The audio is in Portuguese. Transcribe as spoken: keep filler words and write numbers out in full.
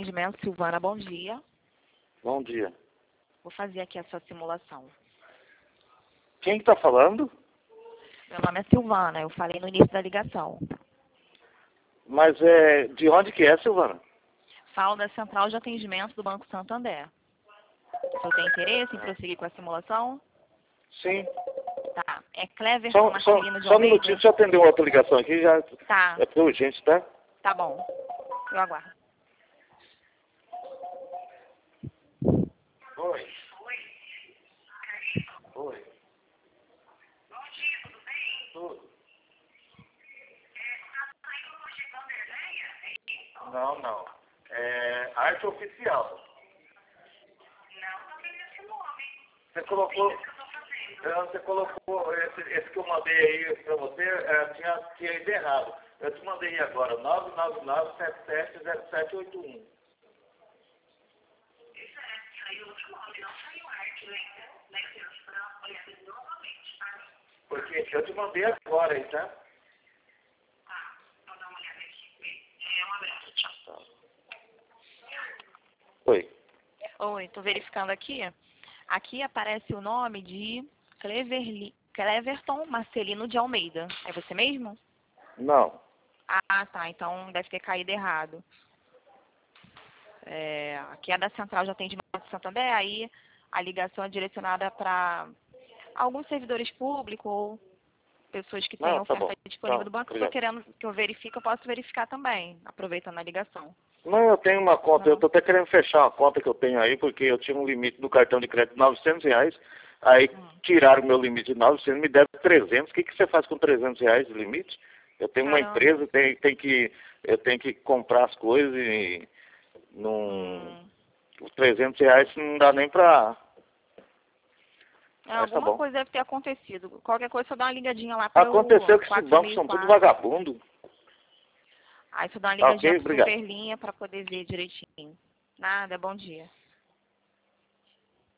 atendimento, Silvana, bom dia. Bom dia. Vou fazer aqui a sua simulação. Quem está falando? Meu nome é Silvana, eu falei no início da ligação. Mas é de onde que é, Silvana? Falo da Central de Atendimento do Banco Santander. Você tem interesse em prosseguir com a simulação? Sim. Tá. É Cleverton Só, só, Marcelino de só um Almeida? minutinho, deixa eu atender uma outra ligação aqui, já Tá, é porque é urgente, tá? tá bom. Eu aguardo. Oi. Oi. Bom dia, tudo bem? Tudo. É, tá saindo hoje de Vanderleia? É isso? Não, não. É arte oficial. Não, tô vendo esse nome. Você colocou... O que eu tô fazendo? é, Você colocou... Esse, esse que eu mandei aí pra você, é, tinha, tinha ido errado. Eu te mandei agora, nove nove nove, sete sete zero sete oito um. Isso é, saiu outro nome, não saiu arte ainda. Né, que eu vou dar uma olhada novamente, tá? Porque eu te mandei agora aí, tá? Tá, vou dar uma olhada aqui. É, um abraço, tchau. Oi. Oi, tô verificando aqui. Aqui aparece o nome de Cleverli... Cleverton Marcelino de Almeida. É você mesmo? Não. Ah, tá. Então deve ter caído errado. É, aqui é da Central de Atendimento de Santander, aí a ligação é direcionada para alguns servidores públicos ou pessoas que têm Não, tá oferta bom. disponível Tá, do banco. obrigado. Estou querendo que eu verifique, eu posso verificar também, aproveitando a ligação. Não, eu tenho uma conta, Não. eu tô até querendo fechar uma conta que eu tenho aí, porque eu tinha um limite do cartão de crédito de novecentos reais, aí Hum. tiraram o meu limite de novecentos, me deram trezentos. O que, que você faz com trezentos reais de limite? Eu tenho uma Caramba. empresa, tem, tem que, eu tenho que comprar as coisas e não, Hum. os trezentos reais não dá nem pra... É, Mas tá alguma bom. coisa deve ter acontecido. Qualquer coisa, só dá uma ligadinha lá para Aconteceu o que esses quatro bancos mil e são tudo quatro. vagabundo. Aí só dá uma Tá ligadinha ok? para Obrigado. Superlinha para poder ver direitinho. Nada, bom dia.